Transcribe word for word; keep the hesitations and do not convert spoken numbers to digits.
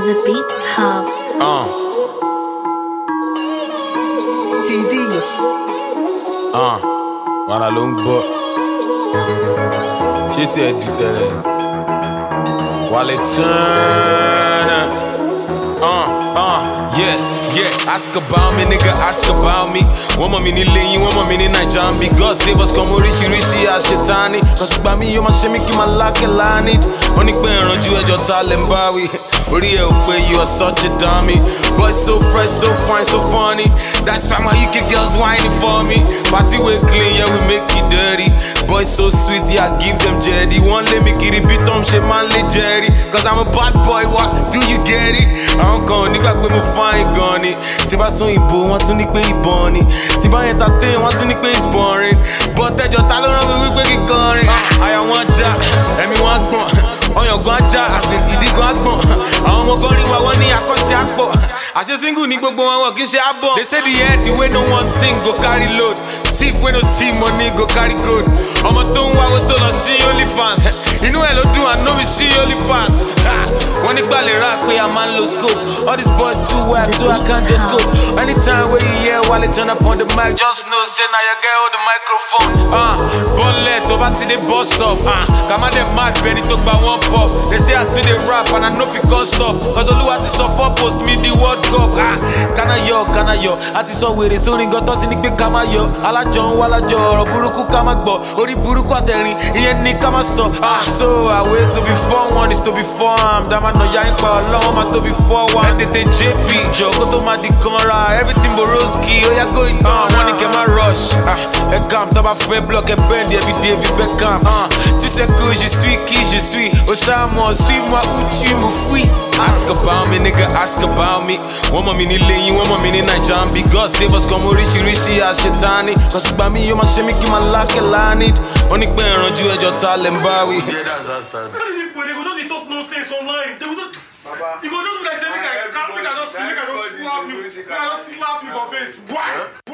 the Beats Hub. Uh. T D. Uh. Wàrà ló ń gbọ́. Ṣé tí ẹ di tẹ̀lẹ̀? Wale Turner. Uh, uh, yeah, yeah. Ask about me, nigga, ask about me. Wọ́n mọ̀ mí ní lẹ́yìn, wọ́n mọ̀ mí ní Naija ń bí. God save us come oríṣiríṣi àṣetánì. Kọ̀sì gbà mí yóò máa ṣe mí kí n máa lákẹ́ láàánì. Wọ́n ní pé ìrànjú ẹjọ́ ta lẹ̀ ń bá wí. Orí ẹ̀ ò pé you are such a dummy. Boy so fresh, so fine, so funny. That's why my U K girls whining for me. Party way clean, yeah, we make it dirty. Boy so sweet, yeah, I give them jetty. Wọ́n lé mi kiri bí Tom ṣe máa ń lé Jerry. Cause I'm a bad boy, what? Do you get it? Àwọn kan nígbà pé mo fine gan ni. Tí bá sọ ìbò, wọ́n tún ní pé ìbọn ni. Tí bá entertain, wọ́n tún ní pé it's boring. But ẹjọ́ ta ló rán mi wípé kí n kọrin? Àyà wọn já, ẹ̀mí wọn gbọ̀n. Ọyàn gan já, àsìn ìdí gan gbọ̀n. Àwọn ọmọ gan rí wa wọ́n ní akọ́ṣẹ́ àpọ̀. Àṣẹ single ní gbogbo wọn wọ́n kì í ṣe àbọ̀. They say the head the way no one thing go carry load. Thief wey no see money go carry gold. Ọmọ tó ń wá owó tó lọ sí OnlyFans. Inú ẹ̀ ló dùn àná mi sí OnlyPass. Wọ́n nígbà lè rà pé a máa ń lo scope. All these boys too whack so I can't just go. Anytime wey you hear Wale turn up on the mic, just know say na your girl hold the microphone. Uh, Bọ́lẹ̀ tó bá ti dé bus stop. Uh, Kàmá dẹ̀ mad bẹ́ni tó gba one pop. They say I too dey rap and I no fit come stop. Cause Olúwa ti sọ fún post me the world cup. Ah, Kana yọ, kana yọ. A ti sọ wèrè sórí nǹkan tó ti ní pé ká má yọ. Alájọ ń wá lájọ ọ̀rọ̀ burúkú ká má gbọ́. Orí burúkú àtẹ̀rìn ìyẹn ní ká má sọ. Ah, so I wait to be four one is to be four am. Dá máa nà ya ń pa ọlọ́wọ́ máa tó be four one. Ẹ tètè J P jọ kó tó máa di kanra. Everything Borowski ó yá go it down. Wọ́n ní kẹ́ máa rush. Ẹ calm tó bá fẹ́ block ẹ bend every day David Beckham. Tu sais que je suis qui je suis. Au charmant, suis-moi où tu me fuis. Ask about me, nigga, ask about me. Wọ́n mọ̀ mí ní lẹ́yìn, wọ́n mọ̀ mí ní Naija ń bí. God save us come oríṣiríṣi àṣetánì. Kọ̀sì gbà mí yóò máa ṣe mí kí n máa lákẹ́ láàánì. Wọ́n ní pé ìrànjú ẹjọ́ ta lẹ̀ ń bá wí. They go just dey talk nonsense online. They go just, you go just be like say make I, make I just, make I just slap you, make I just slap you for face. Why?